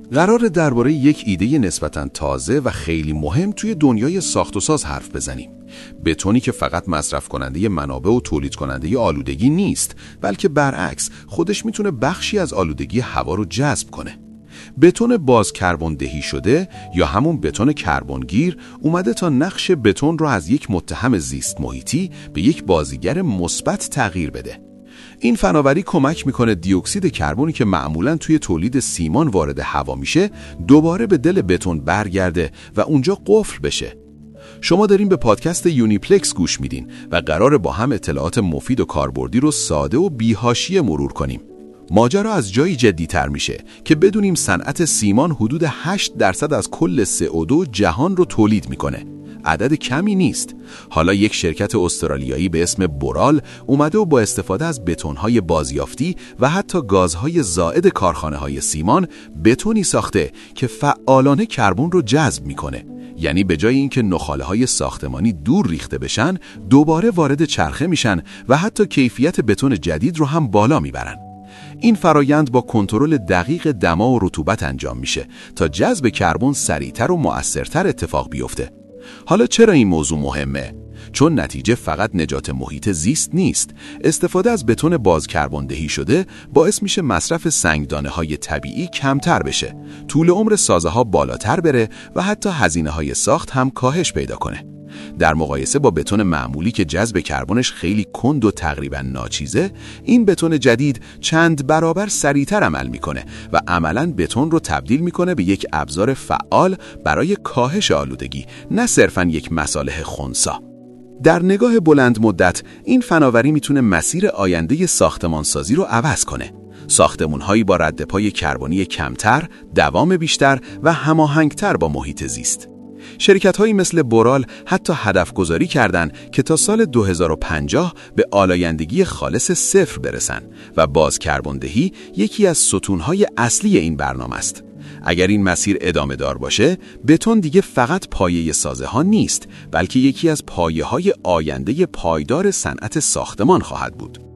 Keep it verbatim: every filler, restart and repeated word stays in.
قرار درباره یک ایده نسبتاً تازه و خیلی مهم توی دنیای ساخت و ساز حرف بزنیم. بتونی که فقط مصرف کننده منابع و تولید کننده آلودگی نیست، بلکه برعکس خودش میتونه بخشی از آلودگی هوا رو جذب کنه. بتون باز کربن دهی شده یا همون بتون کربنگیر اومده تا نقش بتون رو از یک متهم زیست محیطی به یک بازیگر مثبت تغییر بده. این فناوری کمک میکنه دی اکسید کربنی که معمولاً توی تولید سیمان وارد هوا میشه دوباره به دل بتون برگرده و اونجا قفل بشه. شما دارین به پادکست یونیپلکس گوش میدین و قراره با هم اطلاعات مفید و کاربردی رو ساده و بی‌حاشیه مرور کنیم. ماجرا از جایی جدی‌تر میشه که بدونیم صنعت سیمان حدود هشت درصد از کل سی او دو جهان رو تولید میکنه. عدد کمی نیست. حالا یک شرکت استرالیایی به اسم بورال اومده و با استفاده از بتون‌های بازیافتی و حتی گازهای زائد کارخانه‌های سیمان بتونی ساخته که فعالانه کربن رو جذب میکنه. یعنی به جای اینکه نخاله‌های ساختمانی دور ریخته بشن، دوباره وارد چرخه میشن و حتی کیفیت بتون جدید رو هم بالا میبرن. این فرایند با کنترل دقیق دما و رطوبت انجام میشه تا جذب کربن سریعتر و مؤثرتر اتفاق بیفته. حالا چرا این موضوع مهمه؟ چون نتیجه فقط نجات محیط زیست نیست. استفاده از بتون باز کربن دهی شده باعث میشه مصرف سنگدانه های طبیعی کمتر بشه، طول عمر سازه ها بالاتر بره و حتی هزینه های ساخت هم کاهش پیدا کنه. در مقایسه با بتون معمولی که جذب کربنش خیلی کند و تقریبا ناچیزه، این بتون جدید چند برابر سریعتر عمل میکنه و عملاً بتون رو تبدیل میکنه به یک ابزار فعال برای کاهش آلودگی، نه صرفاً یک مصالح خنثی. در نگاه بلند مدت این فناوری میتونه مسیر آینده ساختمانسازی رو عوض کنه. ساختمان‌هایی با ردپای کربنی کمتر، دوام بیشتر و هماهنگتر با محیط زیست. شرکت‌هایی مثل بورال حتی هدف گذاری کردند که تا سال دو هزار و پنجاه به آلایندگی خالص صفر برسن و باز کربن دهی یکی از ستون‌های اصلی این برنامه است. اگر این مسیر ادامه دار باشه، بتون دیگه فقط پایه سازه ها نیست، بلکه یکی از پایه‌های آینده پایدار صنعت ساختمان خواهد بود.